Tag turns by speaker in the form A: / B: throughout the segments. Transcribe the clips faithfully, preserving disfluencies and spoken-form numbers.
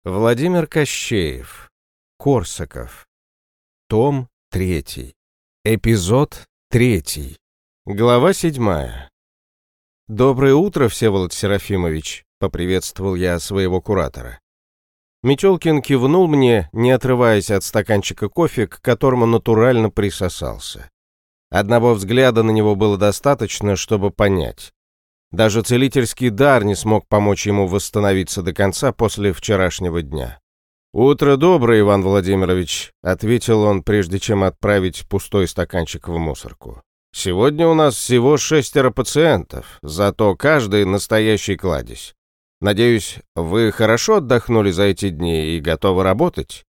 A: Владимир Кощеев. Корсаков. Том третий. Эпизод третий. Глава седьмая. «Доброе утро, Всеволод Серафимович», — поприветствовал я своего куратора. Метелкин кивнул мне, не отрываясь от стаканчика кофе, к которому натурально присосался. Одного взгляда на него было достаточно, чтобы понять. Даже целительский дар не смог помочь ему восстановиться до конца после вчерашнего дня. «Утро доброе, Иван Владимирович», — ответил он, прежде чем отправить пустой стаканчик в мусорку. «Сегодня у нас всего шестеро пациентов, зато каждый настоящий кладезь. Надеюсь, вы хорошо отдохнули за эти дни и готовы работать?»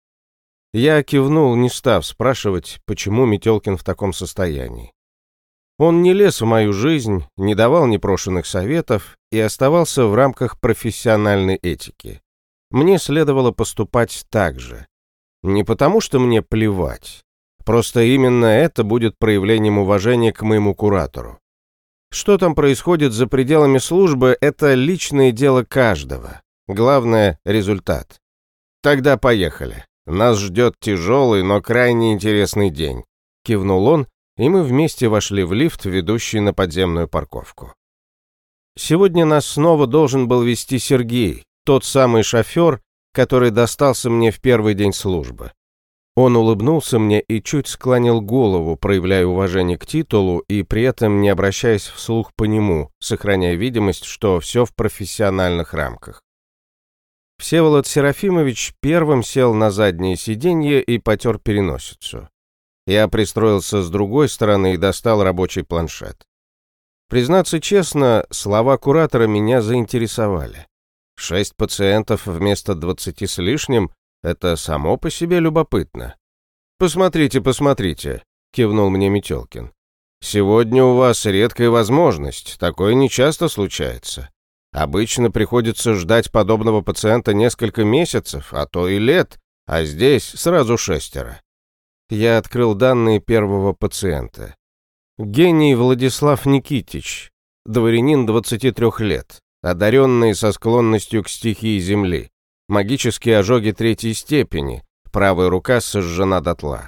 A: Я кивнул, не став спрашивать, почему Метелкин в таком состоянии. Он не лез в мою жизнь, не давал непрошенных советов и оставался в рамках профессиональной этики. Мне следовало поступать так же. Не потому, что мне плевать. Просто именно это будет проявлением уважения к моему куратору. Что там происходит за пределами службы, это личное дело каждого. Главное — результат. Тогда поехали. Нас ждет тяжелый, но крайне интересный день. Кивнул он, и мы вместе вошли в лифт, ведущий на подземную парковку. Сегодня нас снова должен был везти Сергей, тот самый шофер, который достался мне в первый день службы. Он улыбнулся мне и чуть склонил голову, проявляя уважение к титулу и при этом не обращаясь вслух по нему, сохраняя видимость, что все в профессиональных рамках. Всеволод Серафимович первым сел на заднее сиденье и потер переносицу. Я пристроился с другой стороны и достал рабочий планшет. Признаться честно, слова куратора меня заинтересовали. Шесть пациентов вместо двадцати с лишним — это само по себе любопытно. «Посмотрите, посмотрите», — кивнул мне Метелкин. «Сегодня у вас редкая возможность, такое нечасто случается. Обычно приходится ждать подобного пациента несколько месяцев, а то и лет, а здесь сразу шестеро». Я открыл данные первого пациента. Гений Владислав Никитич, дворянин двадцати трёх лет, одаренный со склонностью к стихии земли, магические ожоги третьей степени, правая рука сожжена дотла.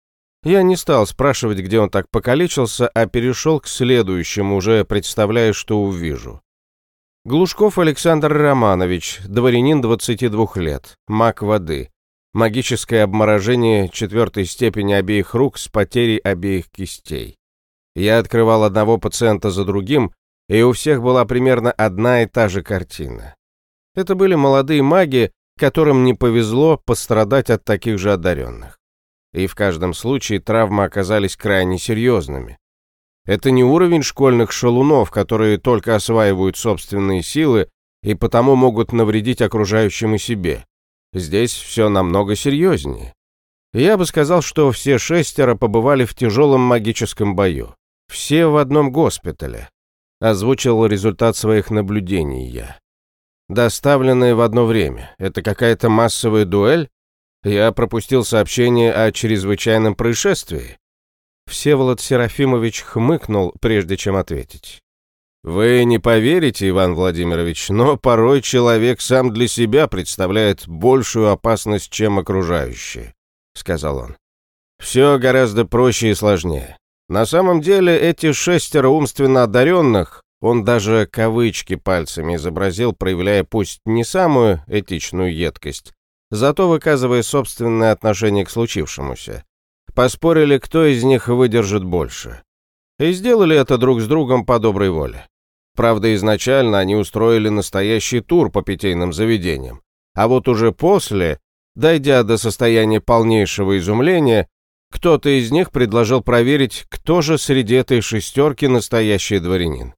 A: Я не стал спрашивать, где он так покалечился, а перешел к следующему, уже представляя, что увижу. Глушков Александр Романович, дворянин двадцати двух лет, маг воды, магическое обморожение четвертой степени обеих рук с потерей обеих кистей. Я открывал одного пациента за другим, и у всех была примерно одна и та же картина. Это были молодые маги, которым не повезло пострадать от таких же одаренных. И в каждом случае травмы оказались крайне серьезными. Это не уровень школьных шалунов, которые только осваивают собственные силы и потому могут навредить окружающим и себе. Здесь все намного серьезнее. Я бы сказал, что все шестеро побывали в тяжелом магическом бою. Все в одном госпитале. Озвучил результат своих наблюдений я. Доставленные в одно время. Это какая-то массовая дуэль? Я пропустил сообщение о чрезвычайном происшествии. Всеволод Серафимович хмыкнул, прежде чем ответить. «Вы не поверите, Иван Владимирович, но порой человек сам для себя представляет большую опасность, чем окружающие», — сказал он. «Все гораздо проще и сложнее. На самом деле эти шестеро умственно одаренных, он даже кавычки пальцами изобразил, проявляя пусть не самую этичную едкость, зато выказывая собственное отношение к случившемуся, поспорили, кто из них выдержит больше. И сделали это друг с другом по доброй воле. Правда, изначально они устроили настоящий тур по питейным заведениям, а вот уже после, дойдя до состояния полнейшего изумления, кто-то из них предложил проверить, кто же среди этой шестерки настоящий дворянин.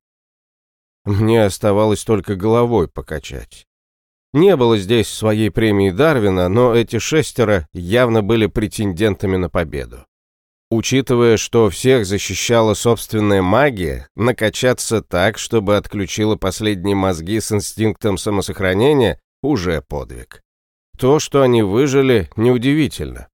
A: Мне оставалось только головой покачать. Не было здесь своей премии Дарвина, но эти шестеро явно были претендентами на победу. Учитывая, что всех защищала собственная магия, накачаться так, чтобы отключила последние мозги с инстинктом самосохранения, уже подвиг. То, что они выжили, неудивительно.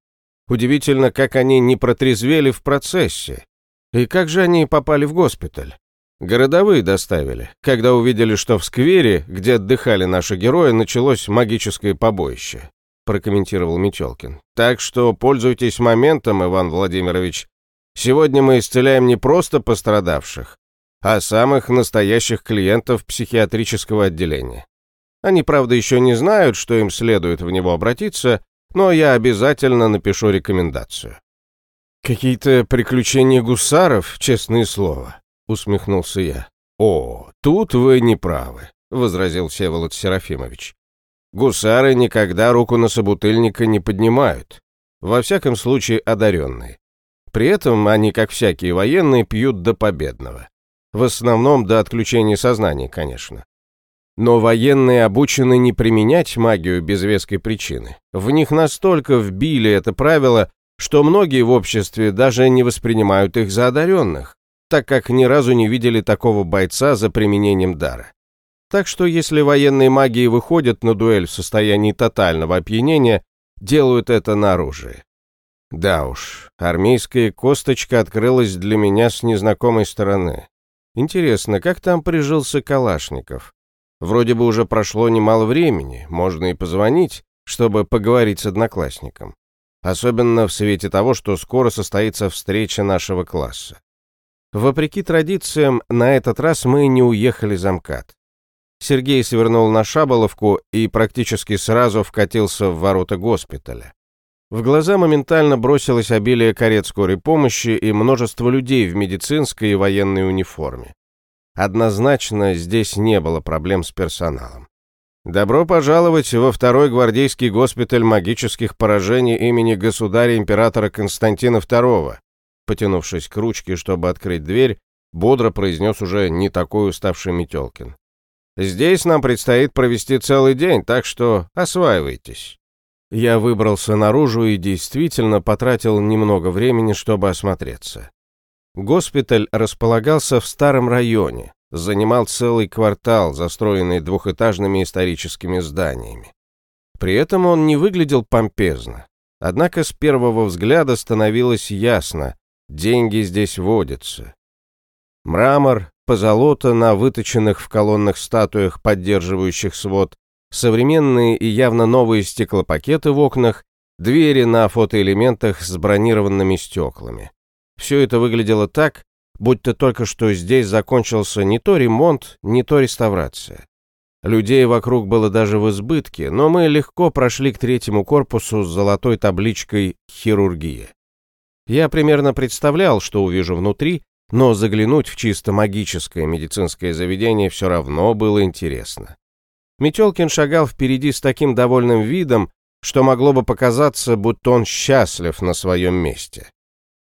A: Удивительно, как они не протрезвели в процессе. И как же они попали в госпиталь? Городовые доставили, когда увидели, что в сквере, где отдыхали наши герои, началось магическое побоище», — прокомментировал Метелкин. «Так что пользуйтесь моментом, Иван Владимирович. Сегодня мы исцеляем не просто пострадавших, а самых настоящих клиентов психиатрического отделения. Они, правда, еще не знают, что им следует в него обратиться, но я обязательно напишу рекомендацию». «Какие-то приключения гусаров, честное слово», — усмехнулся я. «О, тут вы не правы», — возразил Всеволод Серафимович. «Гусары никогда руку на собутыльника не поднимают, во всяком случае одаренные. При этом они, как всякие военные, пьют до победного. В основном до отключения сознания, конечно. Но военные обучены не применять магию без веской причины. В них настолько вбили это правило, что многие в обществе даже не воспринимают их за одаренных, так как ни разу не видели такого бойца за применением дара. Так что если военные маги выходят на дуэль в состоянии тотального опьянения, делают это на оружии. Да уж, армейская косточка открылась для меня с незнакомой стороны. Интересно, как там прижился Калашников? Вроде бы уже прошло немало времени, можно и позвонить, чтобы поговорить с одноклассником. Особенно в свете того, что скоро состоится встреча нашего класса. Вопреки традициям, на этот раз мы не уехали за МКАД. Сергей свернул на Шаболовку и практически сразу вкатился в ворота госпиталя. В глаза моментально бросилось обилие карет скорой помощи и множество людей в медицинской и военной униформе. Однозначно, здесь не было проблем с персоналом. «Добро пожаловать во второй гвардейский госпиталь магических поражений имени государя-императора Константина второго», потянувшись к ручке, чтобы открыть дверь, бодро произнес уже не такой уставший Метелкин. «Здесь нам предстоит провести целый день, так что осваивайтесь». Я выбрался наружу и действительно потратил немного времени, чтобы осмотреться. Госпиталь располагался в старом районе, занимал целый квартал, застроенный двухэтажными историческими зданиями. При этом он не выглядел помпезно. Однако с первого взгляда становилось ясно, деньги здесь водятся. Мрамор, позолота на выточенных в колоннах статуях, поддерживающих свод, современные и явно новые стеклопакеты в окнах, двери на фотоэлементах с бронированными стеклами. Все это выглядело так, будто только что здесь закончился не то ремонт, не то реставрация. Людей вокруг было даже в избытке, но мы легко прошли к третьему корпусу с золотой табличкой «Хирургия». Я примерно представлял, что увижу внутри, но заглянуть в чисто магическое медицинское заведение все равно было интересно. Метелкин шагал впереди с таким довольным видом, что могло бы показаться, будто он счастлив на своем месте.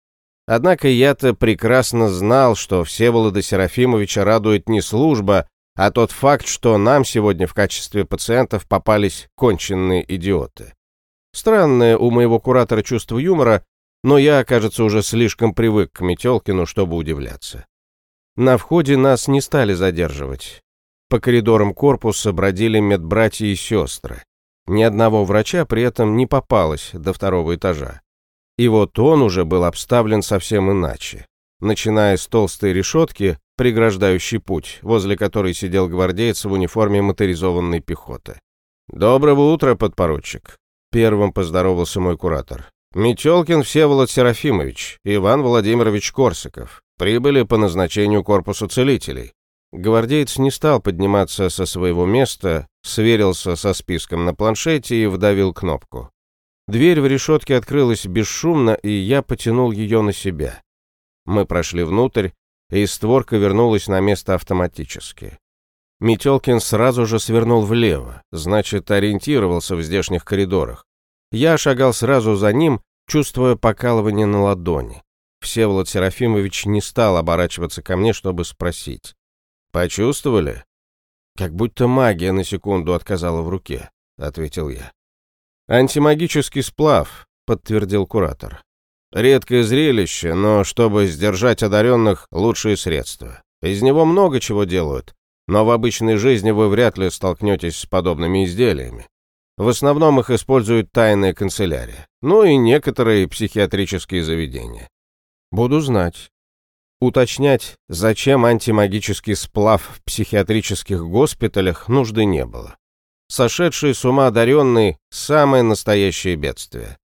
A: Однако я-то прекрасно знал, что Всеволода Серафимовича радует не служба, а тот факт, что нам сегодня в качестве пациентов попались конченные идиоты. Странное у моего куратора чувство юмора, но я, кажется, уже слишком привык к Метелкину, чтобы удивляться. На входе нас не стали задерживать. По коридорам корпуса бродили медбратья и сестры. Ни одного врача при этом не попалось до второго этажа. И вот он уже был обставлен совсем иначе. Начиная с толстой решетки, преграждающей путь, возле которой сидел гвардеец в униформе моторизованной пехоты. «Доброго утра, подпоручик», — первым поздоровался мой куратор. «Метелкин Всеволод Серафимович, Иван Владимирович Корсаков. Прибыли по назначению корпуса целителей». Гвардеец не стал подниматься со своего места, сверился со списком на планшете и вдавил кнопку. Дверь в решетке открылась бесшумно, и я потянул ее на себя. Мы прошли внутрь, и створка вернулась на место автоматически. Метелкин сразу же свернул влево, значит, ориентировался в здешних коридорах. Я шагал сразу за ним, чувствуя покалывание на ладони. Всеволод Серафимович не стал оборачиваться ко мне, чтобы спросить. «Почувствовали?» «Как будто магия на секунду отказала в руке», — ответил я. «Антимагический сплав», — подтвердил куратор. «Редкое зрелище, но чтобы сдержать одаренных, лучшие средства. Из него много чего делают, но в обычной жизни вы вряд ли столкнетесь с подобными изделиями. В основном их использует тайная канцелярия, ну и некоторые психиатрические заведения». «Буду знать». Уточнять, зачем антимагический сплав в психиатрических госпиталях, нужды не было. Сошедшие с ума одаренные – самое настоящее бедствие.